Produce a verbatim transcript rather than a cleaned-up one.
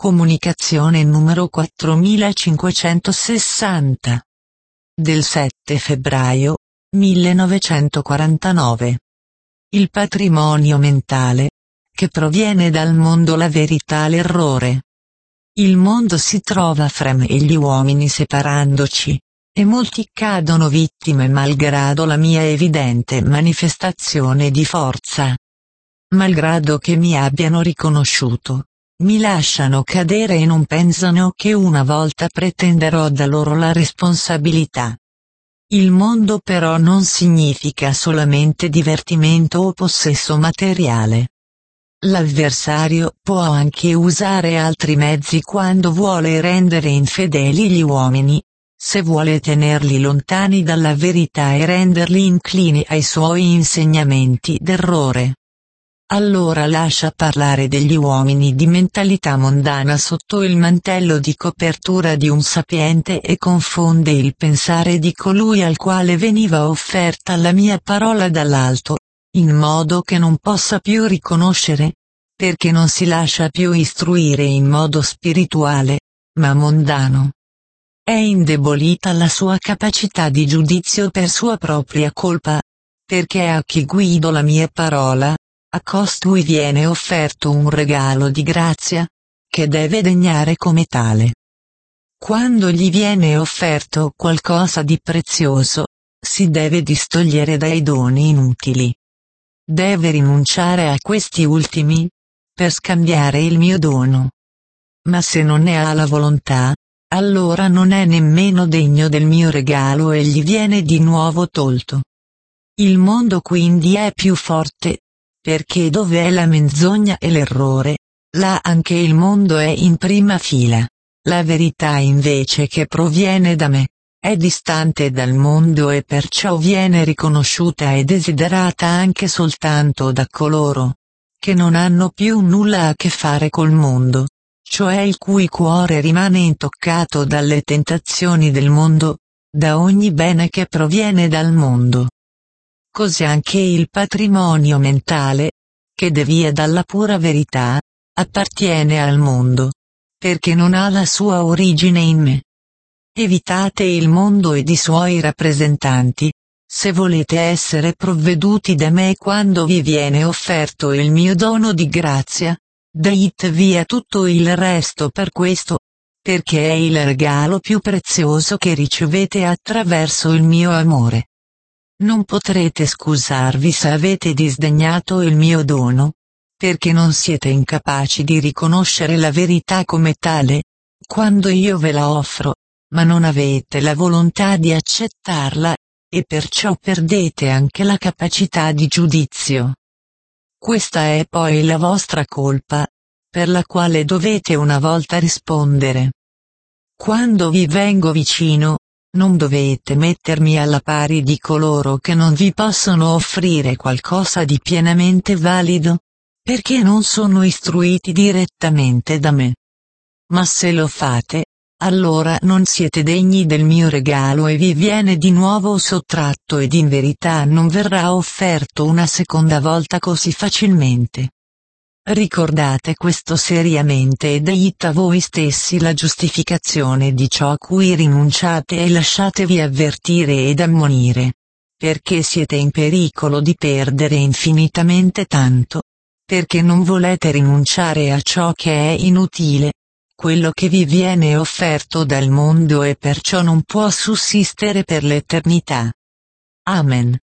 Comunicazione numero quattromilacinquecentosessanta. Del sette febbraio millenovecentoquarantanove. Il patrimonio mentale, che proviene dal mondo la verità l'errore. Il mondo si trova fra me e gli uomini separandoci, e molti cadono vittime malgrado la mia evidente manifestazione di forza. Malgrado che mi abbiano riconosciuto, mi lasciano cadere e non pensano che una volta pretenderò da loro la responsabilità. Il mondo però non significa solamente divertimento o possesso materiale. L'avversario può anche usare altri mezzi quando vuole rendere infedeli gli uomini, se vuole tenerli lontani dalla verità e renderli inclini ai suoi insegnamenti d'errore. Allora lascia parlare degli uomini di mentalità mondana sotto il mantello di copertura di un sapiente e confonde il pensare di colui al quale veniva offerta la mia parola dall'alto, in modo che non possa più riconoscere, perché non si lascia più istruire in modo spirituale, ma mondano. È indebolita la sua capacità di giudizio per sua propria colpa, perché a chi guido la mia parola, a costui viene offerto un regalo di grazia, che deve degnare come tale. Quando gli viene offerto qualcosa di prezioso, si deve distogliere dai doni inutili. Deve rinunciare a questi ultimi, per scambiare il mio dono. Ma se non ne ha la volontà, allora non è nemmeno degno del mio regalo e gli viene di nuovo tolto. Il mondo quindi è più forte, perché dove è la menzogna e l'errore, là anche il mondo è in prima fila. La verità invece che proviene da me, è distante dal mondo e perciò viene riconosciuta e desiderata anche soltanto da coloro che non hanno più nulla a che fare col mondo, cioè il cui cuore rimane intoccato dalle tentazioni del mondo, da ogni bene che proviene dal mondo. Così anche il patrimonio mentale, che devia dalla pura verità, appartiene al mondo, perché non ha la sua origine in me. Evitate il mondo ed i suoi rappresentanti, se volete essere provveduti da me quando vi viene offerto il mio dono di grazia, date via tutto il resto per questo, perché è il regalo più prezioso che ricevete attraverso il mio amore. Non potrete scusarvi se avete disdegnato il mio dono, perché non siete incapaci di riconoscere la verità come tale, quando io ve la offro, ma non avete la volontà di accettarla, e perciò perdete anche la capacità di giudizio. Questa è poi la vostra colpa, per la quale dovete una volta rispondere. Quando vi vengo vicino, non dovete mettermi alla pari di coloro che non vi possono offrire qualcosa di pienamente valido, perché non sono istruiti direttamente da me. Ma se lo fate, allora non siete degni del mio regalo e vi viene di nuovo sottratto ed in verità non verrà offerto una seconda volta così facilmente. Ricordate questo seriamente e date a voi stessi la giustificazione di ciò a cui rinunciate e lasciatevi avvertire ed ammonire, perché siete in pericolo di perdere infinitamente tanto, perché non volete rinunciare a ciò che è inutile, quello che vi viene offerto dal mondo e perciò non può sussistere per l'eternità. Amen.